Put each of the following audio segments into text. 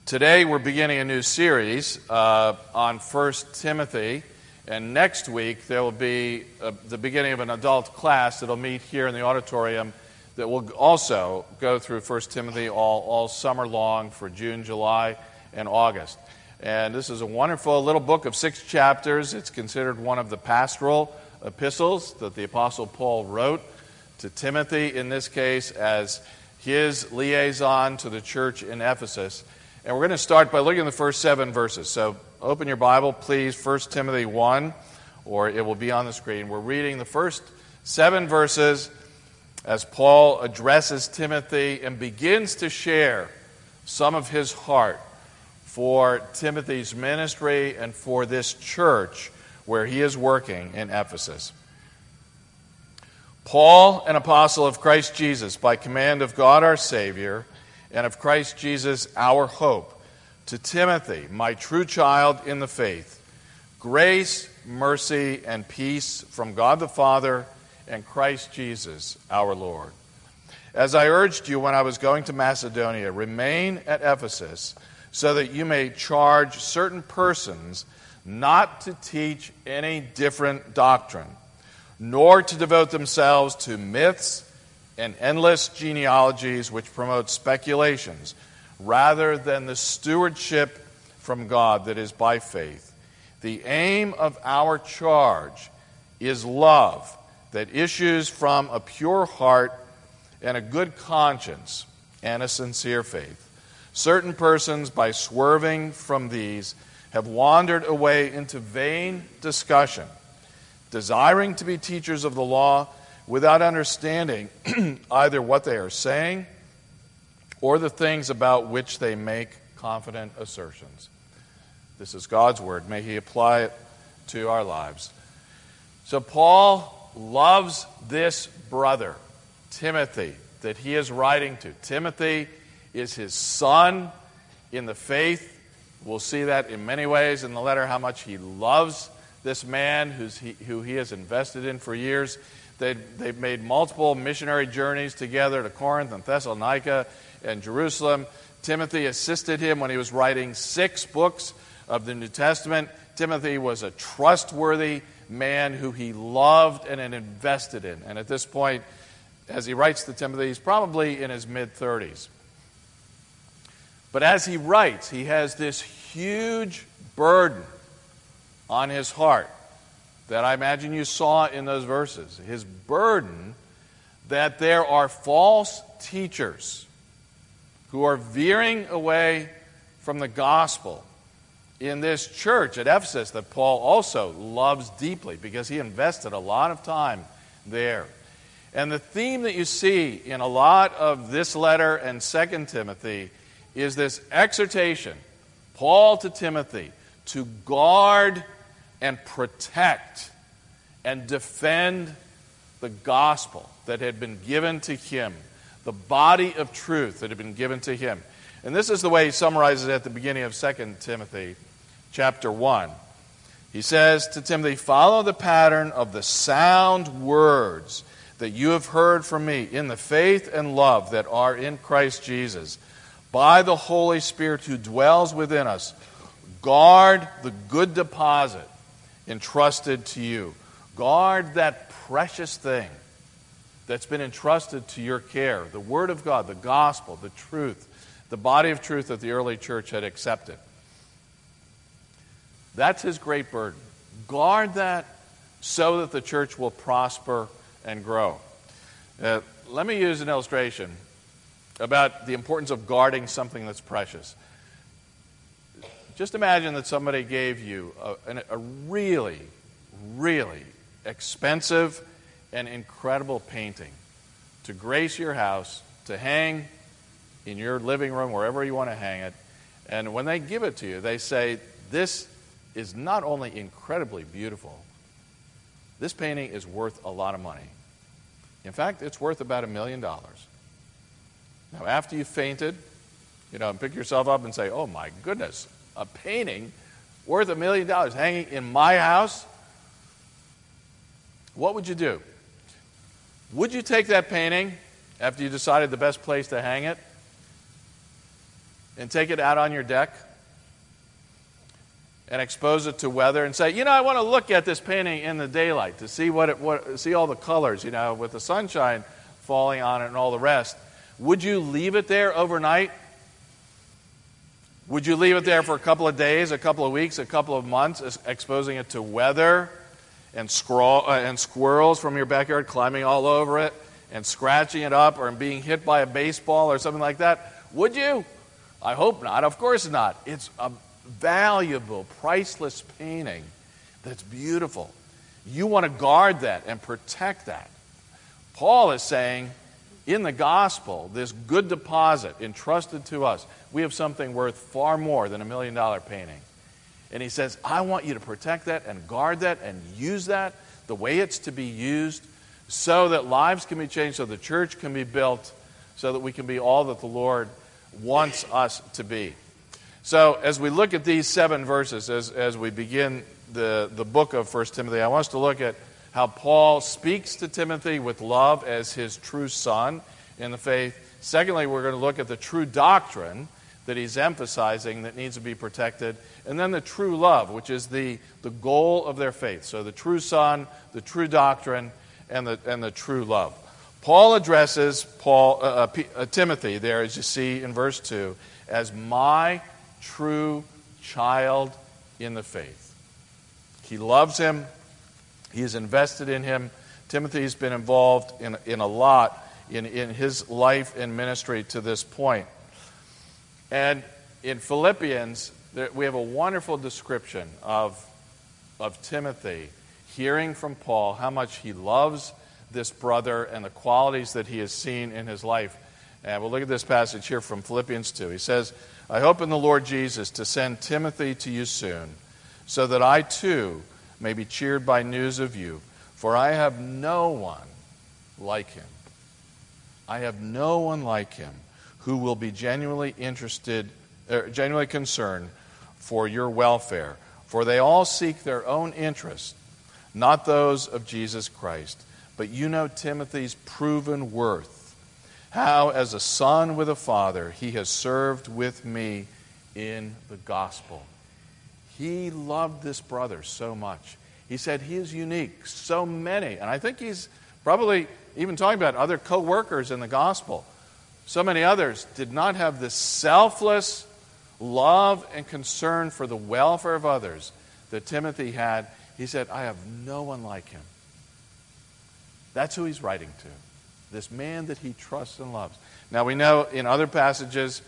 Today we're beginning a new series on 1 Timothy, and next week there will be the beginning of an adult class that will meet here in the auditorium that will also go through 1 Timothy all summer long for June, July, and August. And this is a wonderful little book of 6 chapters. It's considered one of the pastoral epistles that the Apostle Paul wrote to Timothy, in this case as his liaison to the church in Ephesus. And we're going to start by looking at the first 7 verses. So open your Bible, please, 1 Timothy 1, or it will be on the screen. We're reading the first 7 verses as Paul addresses Timothy and begins to share some of his heart for Timothy's ministry and for this church where he is working in Ephesus. Paul, an apostle of Christ Jesus, by command of God our Savior, and of Christ Jesus our hope, to Timothy, my true child in the faith, grace, mercy, and peace from God the Father and Christ Jesus our Lord. As I urged you when I was going to Macedonia, remain at Ephesus, so that you may charge certain persons not to teach any different doctrine, nor to devote themselves to myths and endless genealogies which promote speculations, rather than the stewardship from God that is by faith. The aim of our charge is love that issues from a pure heart and a good conscience and a sincere faith. Certain persons, by swerving from these, have wandered away into vain discussion, desiring to be teachers of the law, without understanding either what they are saying or the things about which they make confident assertions. This is God's word. May He apply it to our lives. So Paul loves this brother, Timothy, that he is writing to. Timothy is his son in the faith. We'll see that in many ways in the letter, how much he loves this man who he has invested in for years. They've made multiple missionary journeys together to Corinth and Thessalonica and Jerusalem. Timothy assisted him when he was writing 6 books of the New Testament. Timothy was a trustworthy man who he loved and had invested in. And at this point, as he writes to Timothy, he's probably in his mid-30s. But as he writes, he has this huge burden on his heart that I imagine you saw in those verses. His burden that there are false teachers who are veering away from the gospel in this church at Ephesus that Paul also loves deeply because he invested a lot of time there. And the theme that you see in a lot of this letter and 2 Timothy is this exhortation, Paul to Timothy, to guard and protect and defend the gospel that had been given to him, the body of truth that had been given to him. And this is the way he summarizes it at the beginning of 2 Timothy chapter 1. He says to Timothy, follow the pattern of the sound words that you have heard from me in the faith and love that are in Christ Jesus. By the Holy Spirit who dwells within us, guard the good deposit entrusted to you. Guard that precious thing that's been entrusted to your care, the Word of God, the gospel, the truth, the body of truth that the early church had accepted. That's his great burden. Guard that so that the church will prosper and grow. Let me use an illustration about the importance of guarding something that's precious. Just imagine that somebody gave you a really, really expensive and incredible painting to grace your house, to hang in your living room, wherever you want to hang it. And when they give it to you, they say, this is not only incredibly beautiful, this painting is worth a lot of money. In fact, it's worth about $1 million. Now, after you've fainted, and pick yourself up and say, oh my goodness, a painting worth $1 million hanging in my house? What would you do? Would you take that painting after you decided the best place to hang it and take it out on your deck and expose it to weather and say, I want to look at this painting in the daylight to see see all the colors, with the sunshine falling on it and all the rest. Would you leave it there overnight? Would you leave it there for a couple of days, a couple of weeks, a couple of months, exposing it to weather and squirrels from your backyard climbing all over it and scratching it up or being hit by a baseball or something like that? Would you? I hope not. Of course not. It's a valuable, priceless painting that's beautiful. You want to guard that and protect that. Paul is saying, in the gospel, this good deposit entrusted to us, we have something worth far more than $1 million painting. And he says, I want you to protect that and guard that and use that the way it's to be used so that lives can be changed, so the church can be built, so that we can be all that the Lord wants us to be. So as we look at these 7 verses, as we begin the book of 1 Timothy, I want us to look at how Paul speaks to Timothy with love as his true son in the faith. Secondly, we're going to look at the true doctrine that he's emphasizing that needs to be protected. And then the true love, which is the goal of their faith. So the true son, the true doctrine, and the true love. Paul addresses Timothy there, as you see in verse 2, as my true child in the faith. He loves him. He is invested in him. Timothy's been involved in a lot in his life and ministry to this point. And in Philippians, we have a wonderful description of Timothy hearing from Paul how much he loves this brother and the qualities that he has seen in his life. And we'll look at this passage here from Philippians 2. He says, I hope in the Lord Jesus to send Timothy to you soon, so that I too may be cheered by news of you, for I have no one like him. I have no one like him who will be genuinely concerned for your welfare, for they all seek their own interest, not those of Jesus Christ. But you know Timothy's proven worth, how as a son with a father he has served with me in the gospel. He loved this brother so much. He said he is unique. So many, and I think he's probably even talking about other co-workers in the gospel. So many others did not have this selfless love and concern for the welfare of others that Timothy had. He said, I have no one like him. That's who he's writing to, this man that he trusts and loves. Now we know in other passages,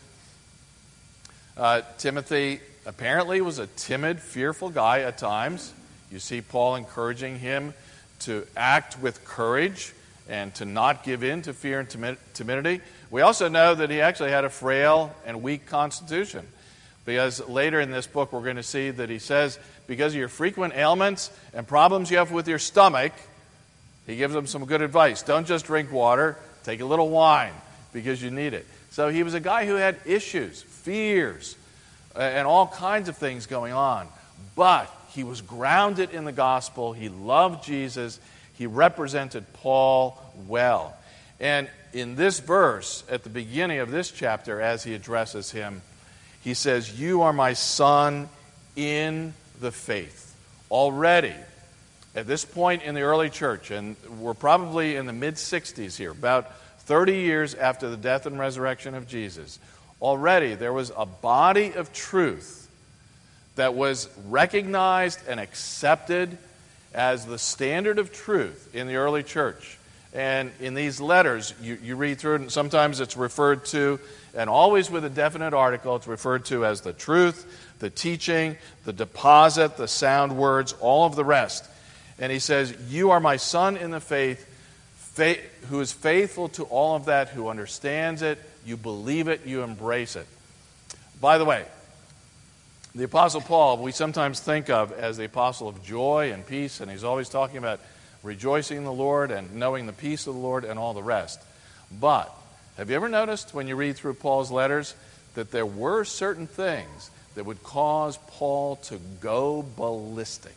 Timothy apparently was a timid, fearful guy at times. You see Paul encouraging him to act with courage and to not give in to fear and timidity. We also know that he actually had a frail and weak constitution, because later in this book we're going to see that he says, because of your frequent ailments and problems you have with your stomach, he gives them some good advice. Don't just drink water, take a little wine, because you need it. So he was a guy who had issues, fears, and all kinds of things going on. But he was grounded in the gospel. He loved Jesus. He represented Paul well. And in this verse, at the beginning of this chapter, as he addresses him, he says, you are my son in the faith. Already, at this point in the early church, and we're probably in the mid-60s here, about 30 years after the death and resurrection of Jesus, already there was a body of truth that was recognized and accepted as the standard of truth in the early church. And in these letters, you read through it, and sometimes it's referred to, and always with a definite article, it's referred to as the truth, the teaching, the deposit, the sound words, all of the rest. And he says, you are my son in the faith, who is faithful to all of that, who understands it, you believe it, you embrace it. By the way, the Apostle Paul, we sometimes think of as the apostle of joy and peace, and he's always talking about rejoicing in the Lord and knowing the peace of the Lord and all the rest. But have you ever noticed when you read through Paul's letters that there were certain things that would cause Paul to go ballistic?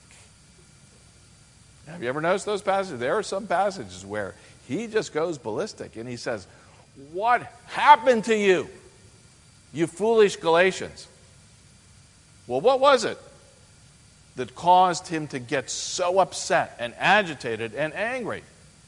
Have you ever noticed those passages? There are some passages where he just goes ballistic and he says, what happened to you? You foolish Galatians. Well, what was it that caused him to get so upset and agitated and angry?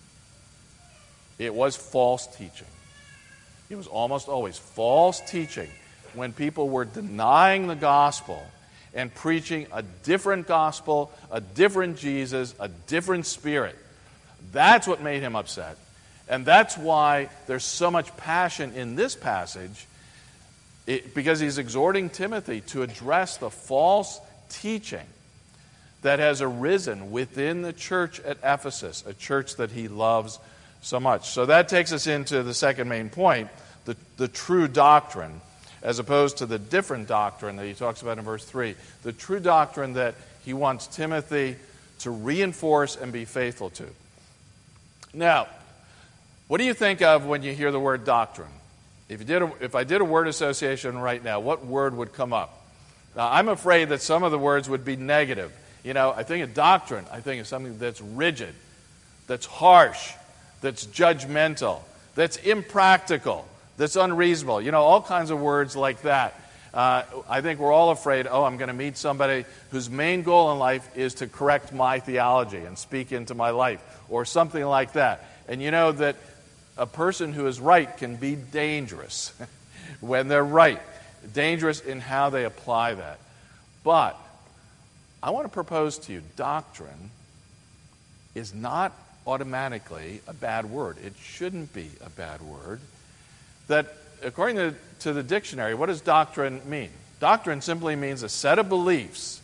It was false teaching. It was almost always false teaching when people were denying the gospel and preaching a different gospel, a different Jesus, a different spirit. That's what made him upset. And that's why there's so much passion in this passage, because he's exhorting Timothy to address the false teaching that has arisen within the church at Ephesus, a church that he loves so much. So that takes us into the second main point, the true doctrine, as opposed to the different doctrine that he talks about in verse 3. The true doctrine that he wants Timothy to reinforce and be faithful to. Now, what do you think of when you hear the word doctrine? If I did a word association right now, what word would come up? Now, I'm afraid that some of the words would be negative. I think of doctrine. I think of something that's rigid, that's harsh, that's judgmental, that's impractical, that's unreasonable. All kinds of words like that. I think we're all afraid, I'm going to meet somebody whose main goal in life is to correct my theology and speak into my life, or something like that. And you know that a person who is right can be dangerous when they're right. Dangerous in how they apply that. But I want to propose to you, doctrine is not automatically a bad word. It shouldn't be a bad word. That, according to the dictionary, what does doctrine mean? Doctrine simply means a set of beliefs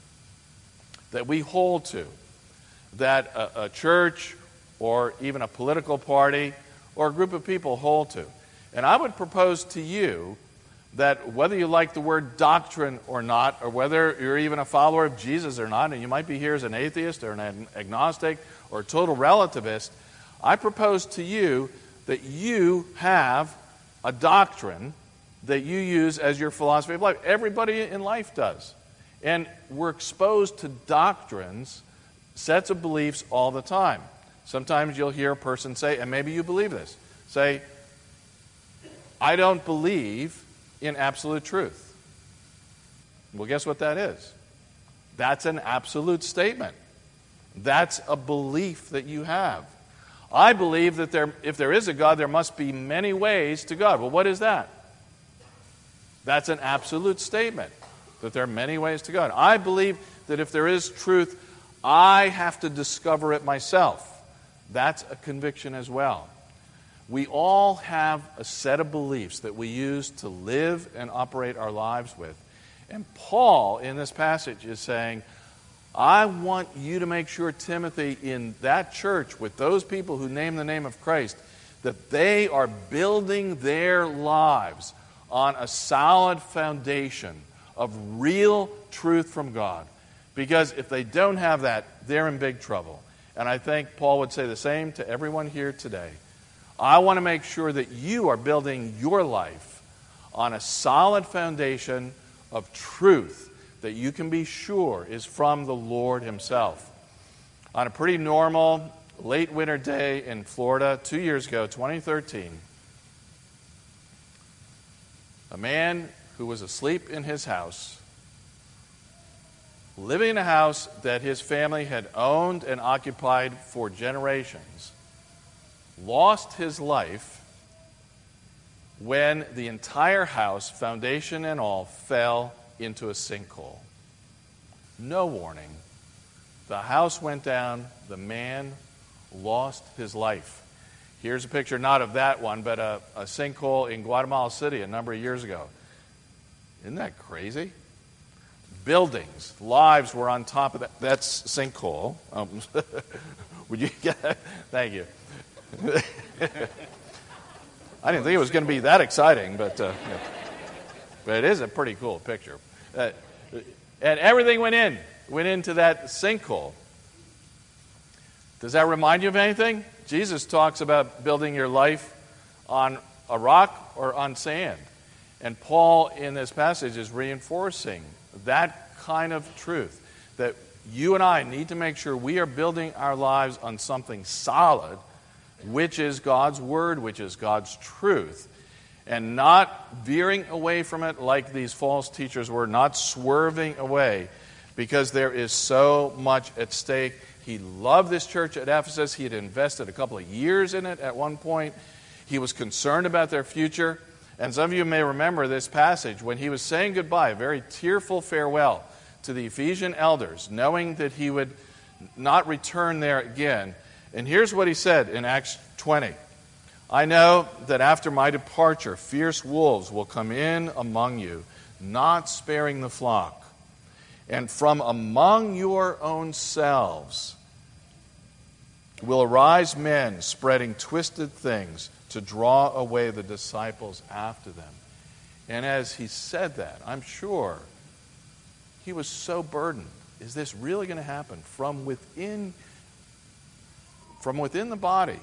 that we hold to, that a church or even a political party or a group of people hold to. And I would propose to you that whether you like the word doctrine or not, or whether you're even a follower of Jesus or not, and you might be here as an atheist or an agnostic or a total relativist, I propose to you that you have a doctrine that you use as your philosophy of life. Everybody in life does. And we're exposed to doctrines, sets of beliefs all the time. Sometimes you'll hear a person say, and maybe you believe this, say, I don't believe in absolute truth. Well, guess what that is? That's an absolute statement. That's a belief that you have. I believe that if there is a God, there must be many ways to God. Well, what is that? That's an absolute statement, that there are many ways to God. I believe that if there is truth, I have to discover it myself. That's a conviction as well. We all have a set of beliefs that we use to live and operate our lives with. And Paul, in this passage, is saying, I want you to make sure, Timothy, in that church, with those people who name the name of Christ, that they are building their lives on a solid foundation of real truth from God. Because if they don't have that, they're in big trouble. And I think Paul would say the same to everyone here today. I want to make sure that you are building your life on a solid foundation of truth that you can be sure is from the Lord himself. On a pretty normal late winter day in Florida 2 years ago, 2013, a man who was asleep in his house, living in a house that his family had owned and occupied for generations, lost his life when the entire house, foundation and all, fell into a sinkhole. No warning. The house went down. The man lost his life. Here's a picture, not of that one, but a sinkhole in Guatemala City a number of years ago. Isn't that crazy? Buildings, lives were on top of that. That's sinkhole. Would you get that? Thank you. I didn't think it was going to be that exciting, but it is a pretty cool picture. And everything went into that sinkhole. Does that remind you of anything? Jesus talks about building your life on a rock or on sand. And Paul, in this passage, is reinforcing that kind of truth, that you and I need to make sure we are building our lives on something solid, which is God's Word, which is God's truth. and not veering away from it like these false teachers were, not swerving away, because there is so much at stake. He loved this church at Ephesus. He had invested a couple of years in it at one point. He was concerned about their future. And some of you may remember this passage when he was saying goodbye, a very tearful farewell to the Ephesian elders, knowing that he would not return there again. And here's what he said in Acts 20. I know that after my departure, fierce wolves will come in among you, not sparing the flock. And from among your own selves will arise men spreading twisted things to draw away the disciples after them. And as he said that, I'm sure he was so burdened. Is this really going to happen? From within the body,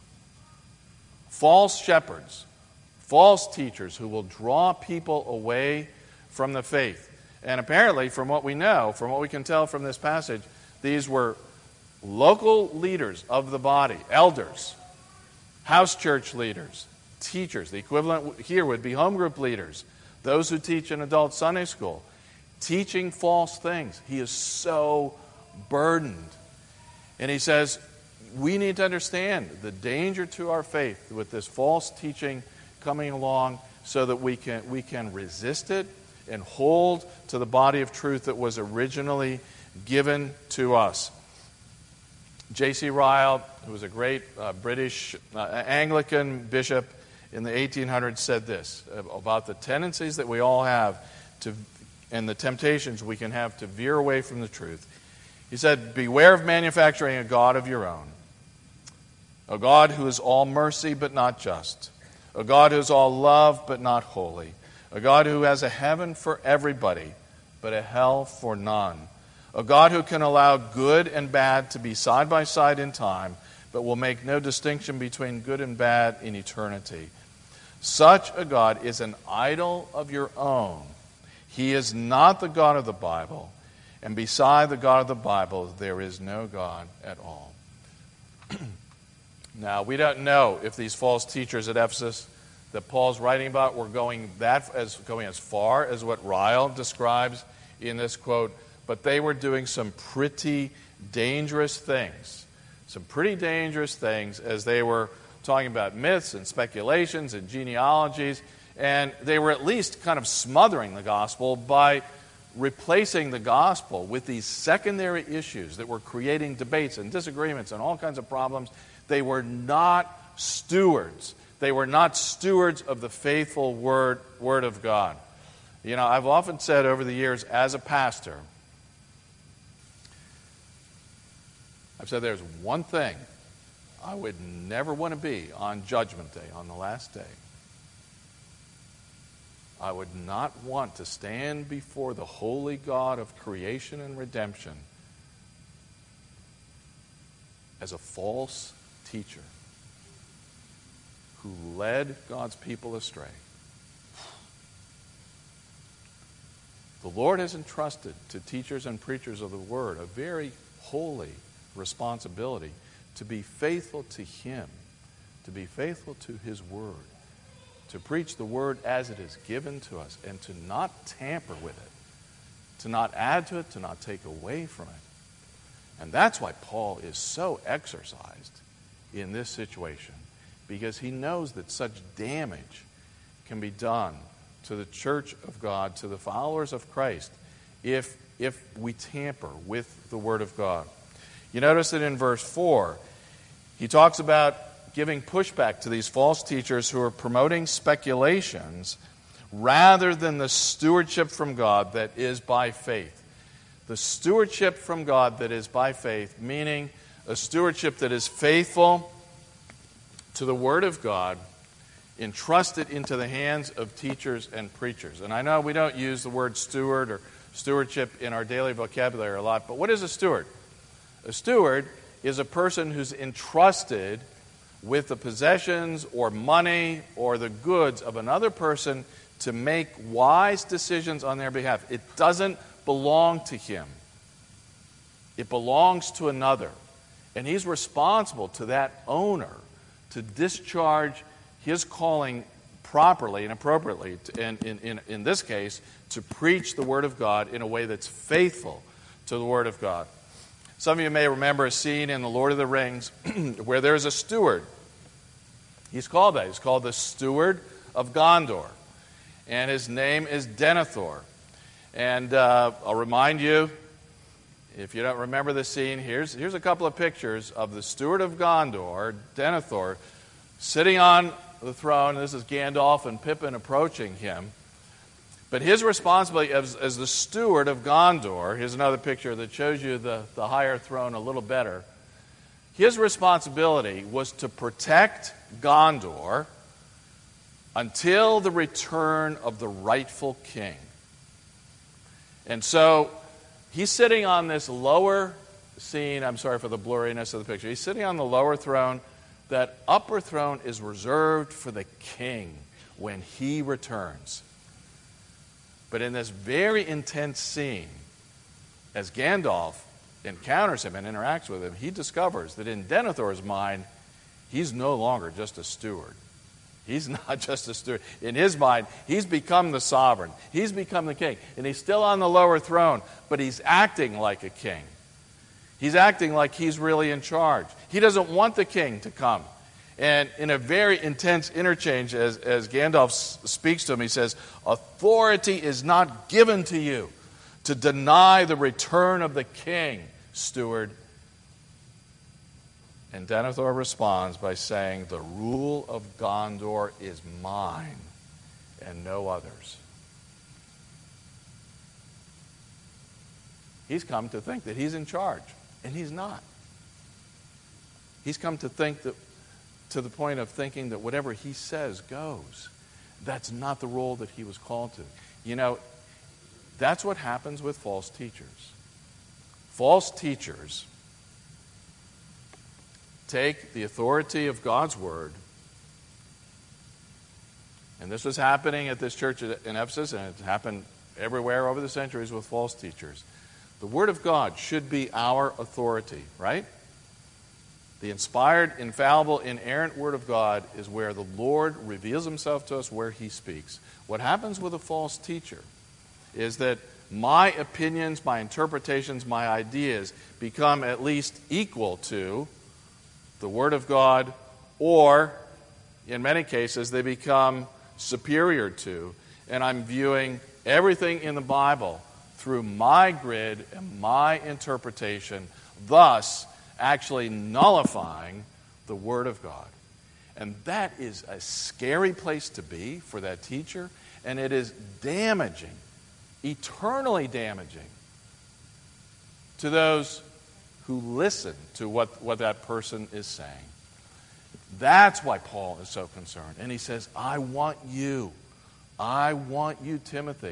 false shepherds, false teachers who will draw people away from the faith. And apparently, from what we know, from what we can tell from this passage, these were local leaders of the body, elders, house church leaders, teachers. The equivalent here would be home group leaders, those who teach in adult Sunday school, teaching false things. He is so burdened. And he says, we need to understand the danger to our faith with this false teaching coming along so that we can resist it and hold to the body of truth that was originally given to us. J.C. Ryle, who was a great British Anglican bishop in the 1800s, said this about the tendencies that we all have and the temptations we can have to veer away from the truth. He said, beware of manufacturing a God of your own, a God who is all mercy but not just, a God who is all love but not holy, a God who has a heaven for everybody but a hell for none, a God who can allow good and bad to be side by side in time but will make no distinction between good and bad in eternity. Such a God is an idol of your own. He is not the God of the Bible, and beside the God of the Bible there is no God at all. Now, we don't know if these false teachers at Ephesus that Paul's writing about were going as far as what Ryle describes in this quote, but they were doing some pretty dangerous things. Some pretty dangerous things as they were talking about myths and speculations and genealogies, and they were at least kind of smothering the gospel by replacing the gospel with these secondary issues that were creating debates and disagreements and all kinds of problems. They were not stewards. They were not stewards of the faithful word of God. You know, I've often said over the years as a pastor, I've said there's one thing I would never want to be on Judgment Day, on the last day. I would not want to stand before the holy God of creation and redemption as a false teacher who led God's people astray. The Lord has entrusted to teachers and preachers of the Word a very holy responsibility to be faithful to Him, to be faithful to His Word, to preach the Word as it is given to us, and to not tamper with it, to not add to it, to not take away from it. And that's why Paul is so exercised in this situation, because he knows that such damage can be done to the church of God, to the followers of Christ, if we tamper with the Word of God. You notice that in verse 4, he talks about giving pushback to these false teachers who are promoting speculations rather than the stewardship from God that is by faith. The stewardship from God that is by faith, meaning a stewardship that is faithful to the Word of God, entrusted into the hands of teachers and preachers. And I know we don't use the word steward or stewardship in our daily vocabulary a lot, but what is a steward? A steward is a person who's entrusted with the possessions or money or the goods of another person to make wise decisions on their behalf. It doesn't belong to him. It belongs to another. And he's responsible to that owner to discharge his calling properly and appropriately, in this case, to preach the Word of God in a way that's faithful to the Word of God. Some of you may remember a scene in The Lord of the Rings where there's a steward. He's called that. He's called the Steward of Gondor. And his name is Denethor. And I'll remind you, if you don't remember the scene, here's a couple of pictures of the Steward of Gondor, Denethor, sitting on the throne. This is Gandalf and Pippin approaching him. But his responsibility as the steward of Gondor, here's another picture that shows you the higher throne a little better. His responsibility was to protect Gondor until the return of the rightful king. And so he's sitting on this lower scene. I'm sorry for the blurriness of the picture. He's sitting on the lower throne. That upper throne is reserved for the king when he returns. But in this very intense scene, as Gandalf encounters him and interacts with him, he discovers that in Denethor's mind, he's no longer just a steward. He's not just a steward. In his mind, he's become the sovereign. He's become the king. And he's still on the lower throne, but he's acting like a king. He's acting like he's really in charge. He doesn't want the king to come. And in a very intense interchange, as Gandalf speaks to him, he says, "Authority is not given to you to deny the return of the king, steward." And Denethor responds by saying, "The rule of Gondor is mine and no others." He's come to think that he's in charge, and he's not. He's come to think that, to the point of thinking that whatever he says goes. That's not the role that he was called to. You know, that's what happens with false teachers. False teachers take the authority of God's word, and this was happening at this church in Ephesus, and it happened everywhere over the centuries with false teachers. The word of God should be our authority, right? The inspired, infallible, inerrant Word of God is where the Lord reveals Himself to us, where He speaks. What happens with a false teacher is that my opinions, my interpretations, my ideas become at least equal to the Word of God, or, in many cases, they become superior to, and I'm viewing everything in the Bible through my grid and my interpretation, thus actually nullifying the Word of God. And that is a scary place to be for that teacher, and it is damaging, eternally damaging, to those who listen to what that person is saying. That's why Paul is so concerned. And he says, I want you, Timothy,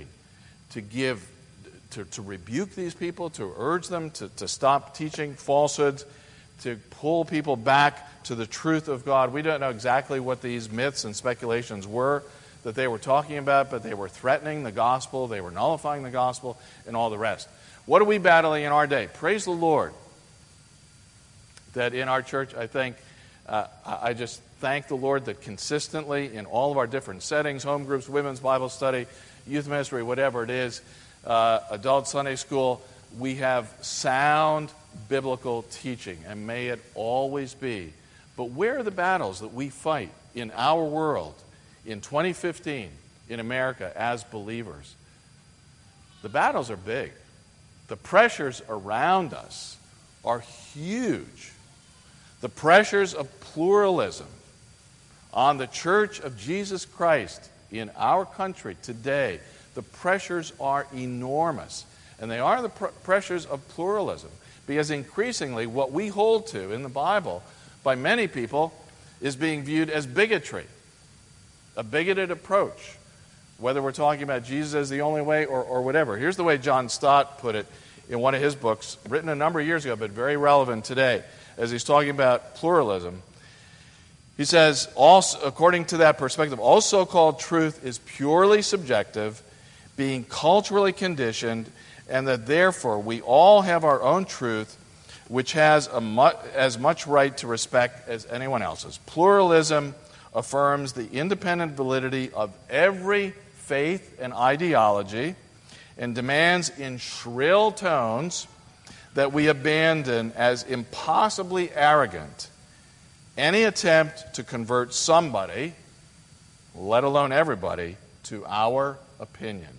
to rebuke these people, to urge them to stop teaching falsehoods, to pull people back to the truth of God. We don't know exactly what these myths and speculations were that they were talking about, but they were threatening the gospel, they were nullifying the gospel, and all the rest. What are we battling in our day? Praise the Lord that in our church, I just thank the Lord that consistently in all of our different settings, home groups, women's Bible study, youth ministry, whatever it is, adult Sunday school, we have sound biblical teaching, and may it always be. But where are the battles that we fight in our world in 2015 in America as believers? The battles are big. The pressures around us are huge. The pressures of pluralism on the Church of Jesus Christ in our country today, the pressures are enormous. And they are the pressures of pluralism, because increasingly what we hold to in the Bible by many people is being viewed as bigotry, a bigoted approach, whether we're talking about Jesus as the only way or whatever. Here's the way John Stott put it in one of his books, written a number of years ago, but very relevant today, as he's talking about pluralism. He says, also, according to that perspective, all so-called truth is purely subjective, being culturally conditioned, and that therefore we all have our own truth, which has as much right to respect as anyone else's. Pluralism affirms the independent validity of every faith and ideology and demands in shrill tones that we abandon as impossibly arrogant any attempt to convert somebody, let alone everybody, to our opinion.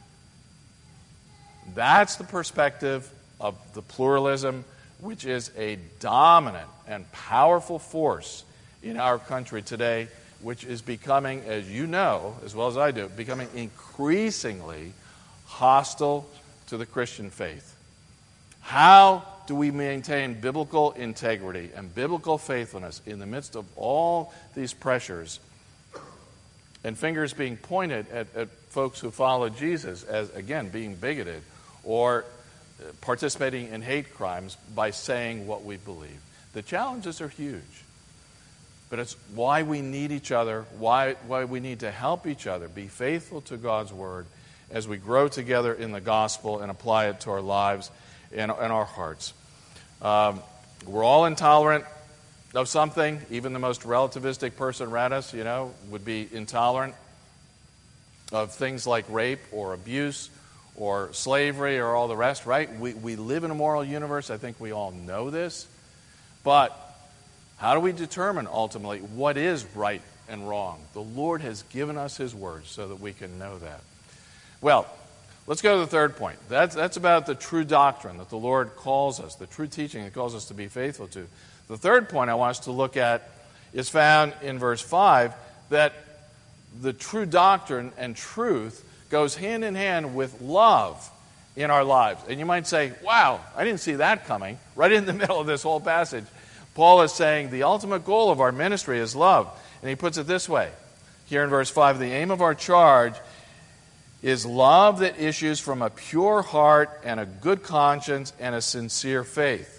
That's the perspective of the pluralism, which is a dominant and powerful force in our country today, which is becoming, as you know, as well as I do, becoming increasingly hostile to the Christian faith. How do we maintain biblical integrity and biblical faithfulness in the midst of all these pressures and fingers being pointed at folks who follow Jesus as, again, being bigoted or participating in hate crimes by saying what we believe? The challenges are huge. But it's why we need each other, why we need to help each other be faithful to God's Word as we grow together in the gospel and apply it to our lives and our hearts. We're all intolerant of something. Even the most relativistic person around us, would be intolerant of things like rape or abuse or slavery or all the rest, right? We live in a moral universe. I think we all know this. But how do we determine ultimately what is right and wrong? The Lord has given us His Word so that we can know that. Well, let's go to the third point. That's about the true doctrine that the Lord calls us, the true teaching that calls us to be faithful to. The third point I want us to look at is found in verse 5, that the true doctrine and truth goes hand in hand with love in our lives. And you might say, wow, I didn't see that coming. Right in the middle of this whole passage, Paul is saying the ultimate goal of our ministry is love. And he puts it this way, here in verse 5, the aim of our charge is love that issues from a pure heart and a good conscience and a sincere faith.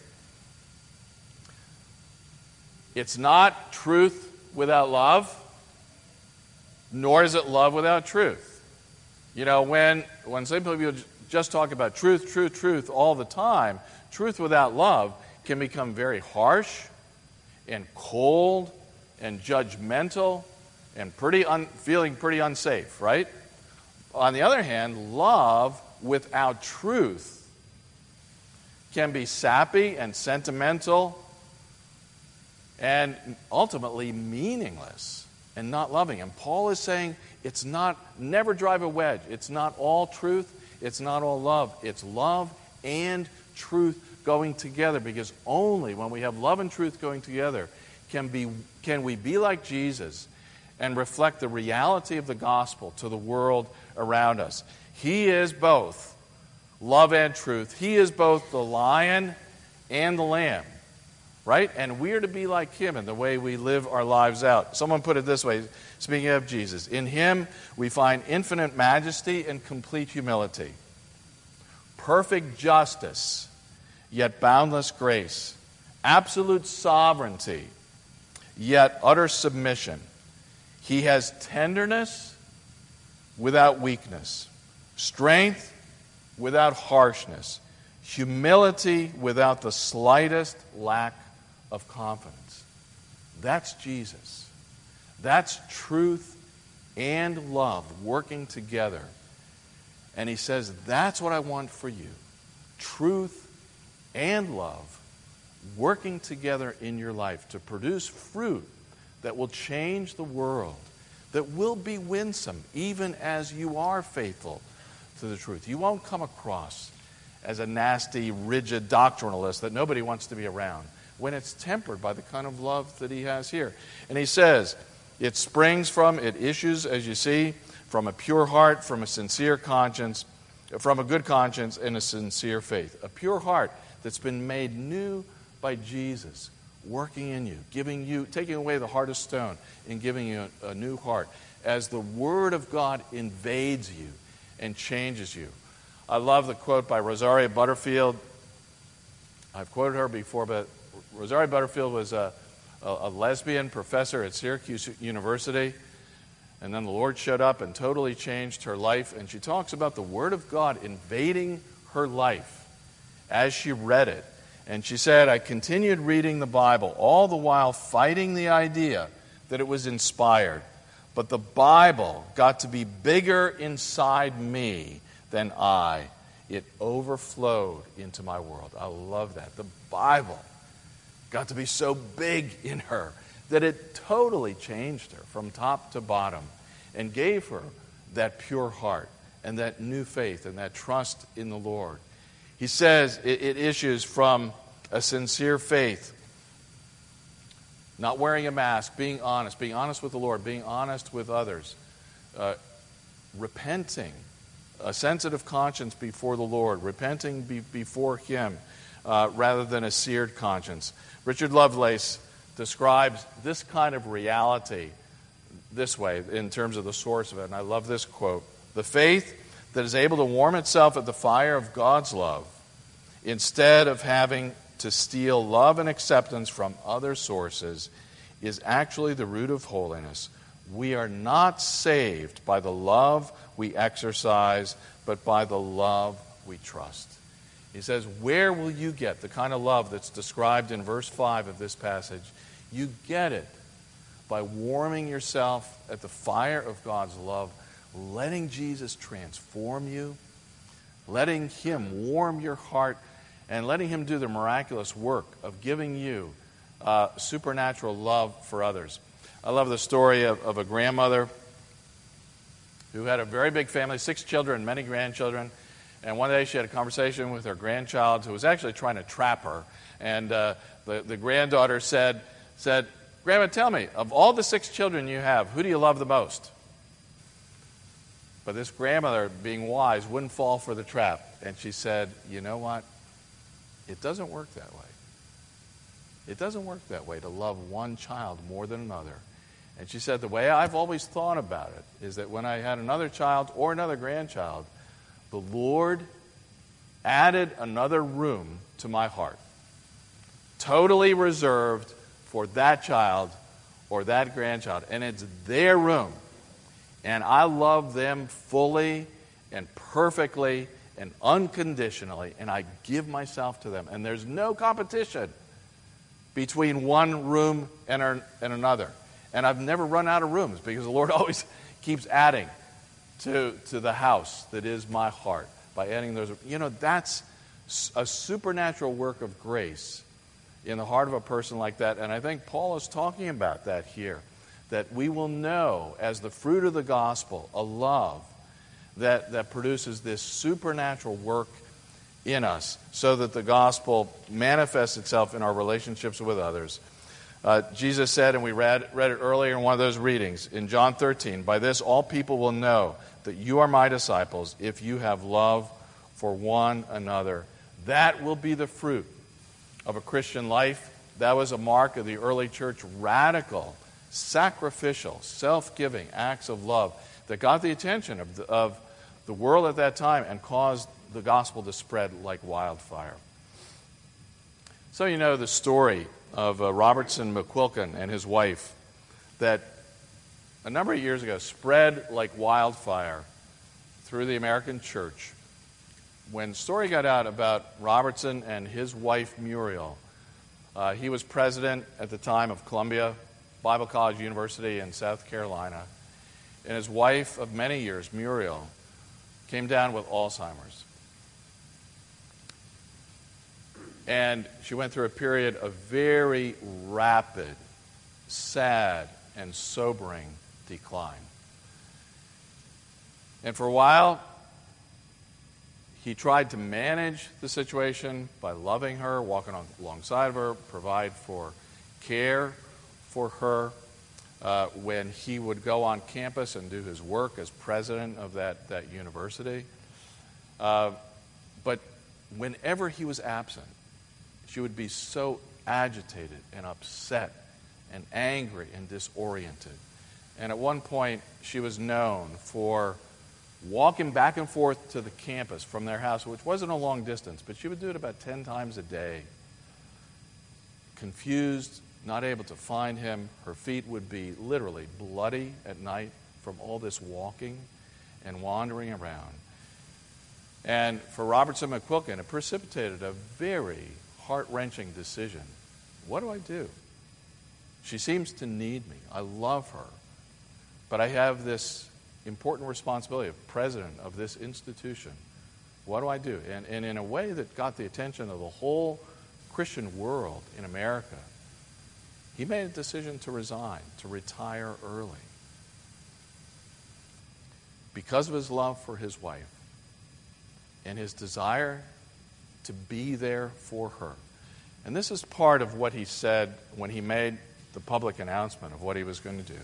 It's not truth without love, nor is it love without truth. When some people just talk about truth all the time, truth without love can become very harsh and cold and judgmental and feeling pretty unsafe, right? On the other hand, love without truth can be sappy and sentimental and ultimately meaningless and not loving. And Paul is saying never drive a wedge. It's not all truth. It's not all love. It's love and truth going together, because only when we have love and truth going together can we be like Jesus and reflect the reality of the gospel to the world around us. He is both love and truth. He is both the lion and the lamb, right? And we are to be like Him in the way we live our lives out. Someone put it this way, speaking of Jesus, in Him we find infinite majesty and complete humility, perfect justice, yet boundless grace, absolute sovereignty, yet utter submission. He has tenderness without weakness, strength without harshness, humility without the slightest lack of confidence. That's Jesus. That's truth and love working together. And He says, that's what I want for you. Truth and love working together in your life to produce fruit that will change the world, that will be winsome even as you are faithful to the truth. You won't come across as a nasty, rigid doctrinalist that nobody wants to be around when it's tempered by the kind of love that He has here. And he says, it issues, as you see, from a pure heart, from a sincere conscience, from a good conscience and a sincere faith. A pure heart that's been made new by Jesus, working in you, taking away the heart of stone and giving you a new heart as the Word of God invades you and changes you. I love the quote by Rosaria Butterfield. I've quoted her before, but Rosaria Butterfield was a lesbian professor at Syracuse University, and then the Lord showed up and totally changed her life, and she talks about the Word of God invading her life as she read it. And she said, I continued reading the Bible, all the while fighting the idea that it was inspired, but the Bible got to be bigger inside me than I. It overflowed into my world. I love that. The Bible got to be so big in her that it totally changed her from top to bottom and gave her that pure heart and that new faith and that trust in the Lord. He says it issues from a sincere faith, not wearing a mask, being honest with the Lord, being honest with others, repenting, a sensitive conscience before the Lord, repenting before Him rather than a seared conscience. Richard Lovelace describes this kind of reality this way in terms of the source of it, and I love this quote: "The faith that is able to warm itself at the fire of God's love, instead of having to steal love and acceptance from other sources, is actually the root of holiness. We are not saved by the love we exercise, but by the love we trust." He says, where will you get the kind of love that's described in verse 5 of this passage? You get it by warming yourself at the fire of God's love, letting Jesus transform you, letting Him warm your heart, and letting Him do the miraculous work of giving you supernatural love for others. I love the story of a grandmother who had a very big family, 6 children, many grandchildren. And one day she had a conversation with her grandchild who was actually trying to trap her. And the granddaughter said, "Grandma, tell me, of all the 6 children you have, who do you love the most?" But this grandmother, being wise, wouldn't fall for the trap. And she said, "You know what? It doesn't work that way. It doesn't work that way to love one child more than another." And she said, "The way I've always thought about it is that when I had another child or another grandchild, the Lord added another room to my heart, totally reserved for that child or that grandchild. And it's their room. And I love them fully and perfectly and unconditionally, and I give myself to them. And there's no competition between one room and another. And I've never run out of rooms because the Lord always keeps adding to the house that is my heart by adding those." You know, that's a supernatural work of grace in the heart of a person like that. And I think Paul is talking about that here, that we will know as the fruit of the gospel a love that produces this supernatural work in us so that the gospel manifests itself in our relationships with others. Jesus said, and we read it earlier in one of those readings, in John 13, "By this all people will know that you are my disciples if you have love for one another." That will be the fruit of a Christian life. That was a mark of the early church, radical, sacrificial, self-giving acts of love that got the attention of the world at that time and caused the gospel to spread like wildfire. So you know the story of Robertson McQuilkin and his wife that a number of years ago spread like wildfire through the American church. When the story got out about Robertson and his wife Muriel, he was president at the time of Columbia Bible College University in South Carolina, and his wife of many years, Muriel, came down with Alzheimer's. And she went through a period of very rapid, sad, and sobering decline. And for a while, he tried to manage the situation by loving her, walking alongside of her, provide for care for her when he would go on campus and do his work as president of that university. But whenever he was absent, she would be so agitated and upset and angry and disoriented. And at one point, she was known for walking back and forth to the campus from their house, which wasn't a long distance, but she would do it about 10 times a day. Confused, not able to find him. Her feet would be literally bloody at night from all this walking and wandering around. And for Robertson McQuilkin, it precipitated a very heart-wrenching decision. What do I do? She seems to need me. I love her. But I have this important responsibility of president of this institution. What do I do? And in a way that got the attention of the whole Christian world in America, he made a decision to resign, to retire early, because of his love for his wife and his desire to be there for her. And this is part of what he said when he made the public announcement of what he was going to do.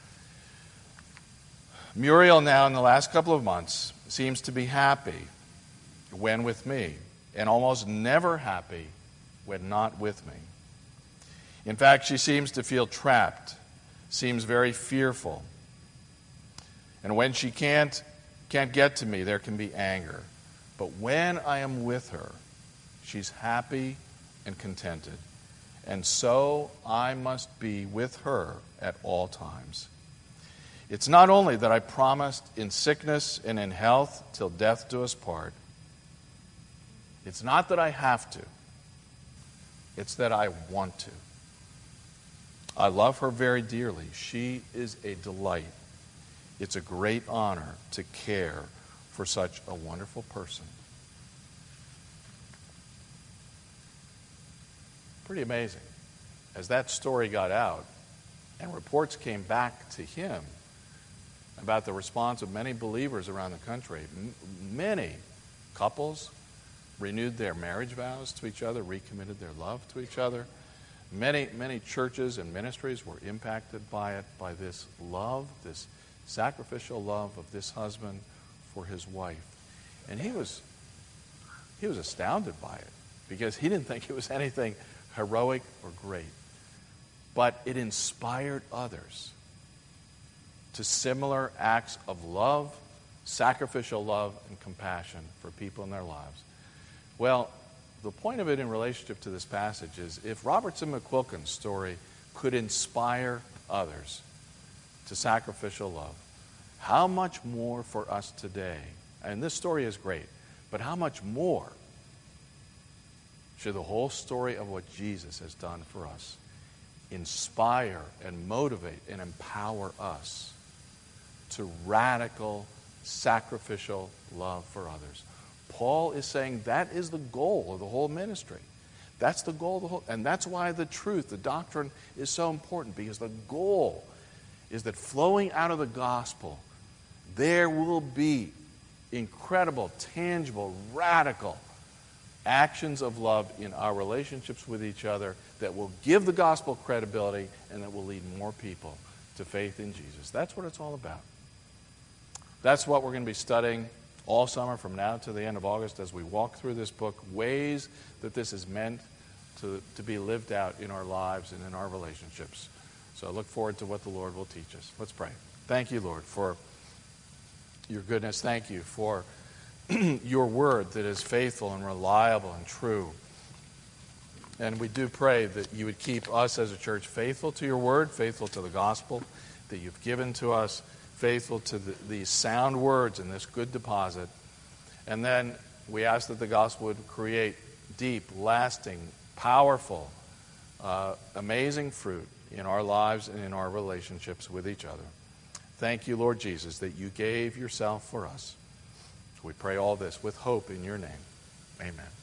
Muriel now, in the last couple of months, seems to be happy when with me, and almost never happy when not with me. In fact, she seems to feel trapped, seems very fearful. And when she can't get to me, there can be anger. But when I am with her, she's happy and contented. And so I must be with her at all times. It's not only that I promised in sickness and in health till death do us part. It's not that I have to. It's that I want to. I love her very dearly. She is a delight. It's a great honor to care for such a wonderful person. Pretty amazing. As that story got out and reports came back to him about the response of many believers around the country, many couples renewed their marriage vows to each other, recommitted their love to each other. Many churches and ministries were impacted by it, by this love, this sacrificial love of this husband for his wife. And he was astounded by it, because he didn't think it was anything heroic or great. But it inspired others to similar acts of love, sacrificial love, and compassion for people in their lives. Well, the point of it in relationship to this passage is, if Robertson McQuilkin's story could inspire others to sacrificial love, how much more for us today? And this story is great, but how much more should the whole story of what Jesus has done for us inspire and motivate and empower us to radical, sacrificial love for others? Paul is saying that is the goal of the whole ministry. That's the goal of the whole, and that's why the truth, the doctrine, is so important, because the goal is that flowing out of the gospel, there will be incredible, tangible, radical actions of love in our relationships with each other that will give the gospel credibility and that will lead more people to faith in Jesus. That's what it's all about. That's what we're going to be studying all summer from now to the end of August as we walk through this book, ways that this is meant to be lived out in our lives and in our relationships. So I look forward to what the Lord will teach us. Let's pray. Thank you, Lord, for your goodness. Thank you for your word that is faithful and reliable and true. And we do pray that you would keep us as a church faithful to your word, faithful to the gospel that you've given to us, faithful to these sound words and this good deposit. And then we ask that the gospel would create deep, lasting, powerful, amazing fruit in our lives and in our relationships with each other. Thank you, Lord Jesus, that you gave yourself for us. We pray all this with hope in your name. Amen.